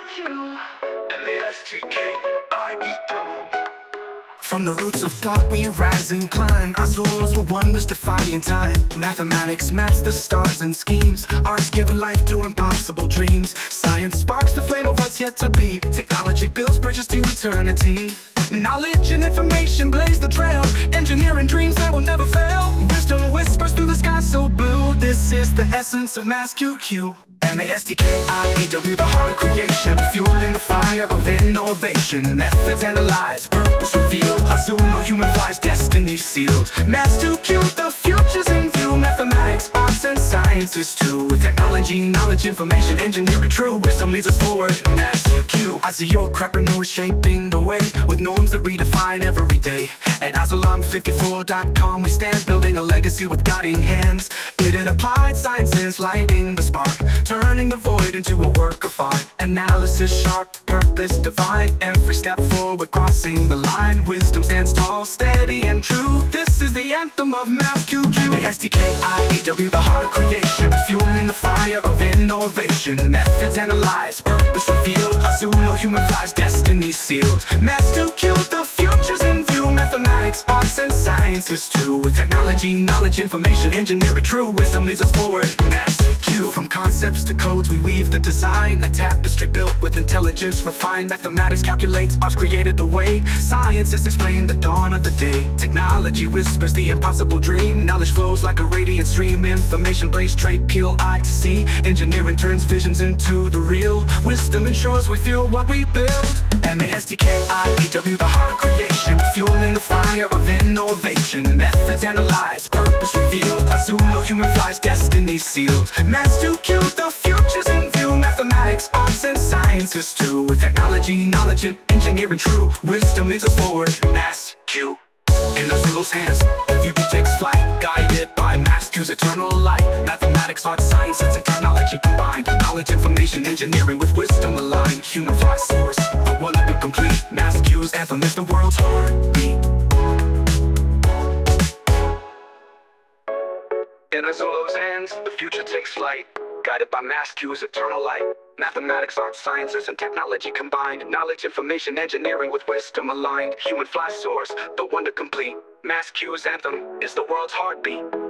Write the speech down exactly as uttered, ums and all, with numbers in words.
Q. M A S T K I E W. From the roots of thought we rise and climb. Our souls were wonders defying time. Mathematics maps the stars and schemes. Arts give life to impossible dreams. Science sparks the flame of what's yet to be. Technology builds bridges to eternity. Knowledge and information blaze the trail. Engineering dreams that will never fail. Wisdom whispers through the sky so blue. This is the essence of Mass Q Q. M A S T K I E W, the heart of creation. Fueling the fire of innovation. Methods analyzed, purpose revealed. Azul, human flies, destiny sealed. Mass Q Q, the future's in view. Mathematics, arts, and sciences too. With technology, knowledge, information, engineering true. Wisdom leads us forward. Mass Q Q. I see your crapper shaping the way. With norms that redefine every day. At Azalam fifty-four dot com we stand, building a legacy with guiding hands. Hidden applied sciences, lighting the spark, turning the void into a work of art. Analysis sharp, purpose divine. Every step forward, crossing the line. Wisdom stands tall, steady and true. This is the anthem of Mass Q Q. M A S T K I E W, the heart of creation. Fueling the fire of innovation. Methods analyzed, purpose revealed. Azul, human flies, destiny sealed. Mass Q Q, the future's in view. Mathematics, arts, and sciences too. With technology, knowledge, information, engineering true. Wisdom leads us forward. Mass Q. From concepts to codes, we weave the design. A tapestry built with intelligence refined. Mathematics calculates, arts created the way. Science is explained the dawn of the day. Technology whispers the impossible dream. Knowledge flows like a radiant stream. Information blaze straight, peel eye to see. Engineering turns visions into the real. Wisdom ensures we feel what we build. M A S T K I E W, the heart of creation. Fueling the fire of innovation. Methods analyzed, purpose revealed. Azul, human flies, destiny sealed. Mass Q Q, the future's in view. Mathematics, arts, and sciences too. With technology, knowledge, and engineering true. Wisdom leads us forward. Mass Q. In Azul's hands, the future takes flight. Guided by Mass Q's eternal light. Mathematics, arts, sciences, and technology combined. Knowledge, information, engineering with wisdom aligned. Human fly source, the one to be complete. Mass Q's anthem is the world's heartbeat. In Azul's hands, the future takes flight. Guided by Mass Q's eternal light. Mathematics, arts, sciences, and technology combined. Knowledge, information, engineering with wisdom aligned. Human fly source, the wonder complete. Mass Q's anthem is the world's heartbeat.